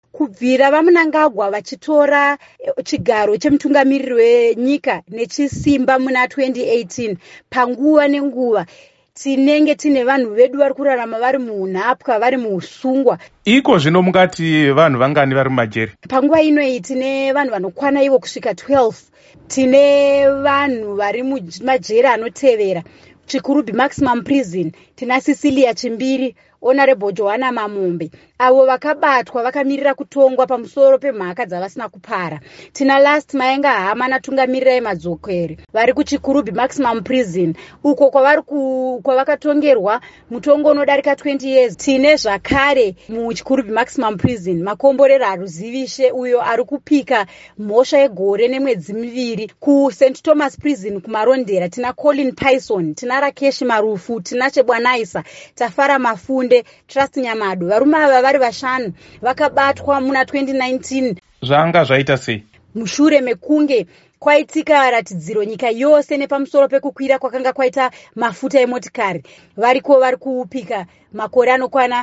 kubvira vaMnangagwa vachitora chigaro chemutungamiriri wenyika nechisimba muna 2018 panguva nenguva tinenge tine vanhu vedu vari kurarama vari muunhapwa vari muusungwa. Iko zvino mungati vanhu vangani vari mumajeri? Panguva inoyi tine vanhu vanokwana ivo kusvika 12. Tine vanhu vari mumajeri anotevera Chikurubi Maximum Prison, tina Cecilia Chimbiri, Honorable Joanna Mamombe, avo vakabatwa vakamirira kutongwa pamusoro pemhaka dzavasina kupara. Tina Last Maenga Hama natungamirira emadzokeri vari kuChikurubi Maximum Prison, uko kwavakatongerwa mutongo unodarika 20 years. Tine zvakare muChikurubi Maximum Prison Makomborero Haruzivishe, uyo ari kupika mhosva yegore nemwedzi miviri. Ku St Thomas Prison kuMarondera tina Colin Pyson, tina Rakesh Marufu, tina Chebwanaisa, Tafara Mafunde, Trust Nyamado. Varume ava vari vashanu vakabatwa muna 2019. Zvanga zvaita sei? Mushure mekunge kwaitika ratidziro nyika yose nepamusoro pekukwira kwakanga kwaita mafuta emotikari. Variko vari kupika makore anokwana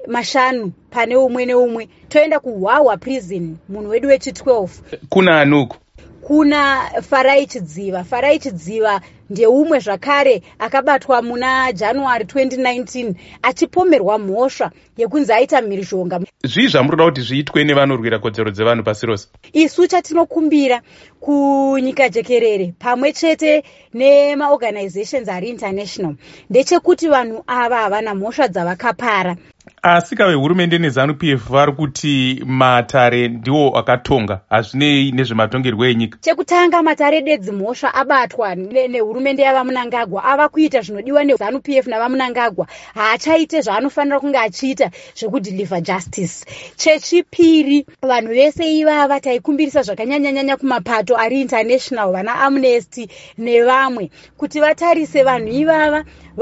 5 pane umwe neumwe. Toenda kuHwaHwa Prison, munhu wedu wechi12. Kuna anuku? Kuna Farai Chidziva. Farai Chidziva ndeumwe zvakare akabatwa muna January 2019 achipomerwa mhosva yekunzi aita mhirizhonga. Zvii zvamurikuda kuti zviitwe nevanorwira kodzero dzevanhu pasi rose? Isu chatinokumbira kunyika jekerere pamwe chete nemaorganizations ari international ndechekuti vanhu ava havana mhosva dzavakapara. Asika vehurumende neZANU-PF vari kuti matare ndiwo akatonga, hazvinei nezvematongerwo enyika. Chekutanga matare bedzi mhosva abatwa nehurumende yavaMnangagwa ava kuita zvinodiwa neZANU-PF navaMnangagwa. Haachaite zvaanofanira kunge achiita zvekudeliver justice. Chechipiri, vanhu vese ivava taikumbirisa zvakanyanya kumapato ari international, vana Amnesty nevamwe, kuti vatarise vanhu ivava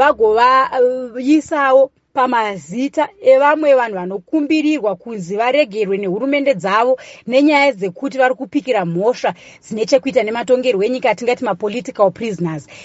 vagovayisawo pamazita evamwe vanhu vanokumbirirwa kunzi varegerwe nehurumende dzavo nenyaya dzekuti vari kupikira mhosva dzine chekuita nematongerwo enyika, atingati mapolitical prisoners.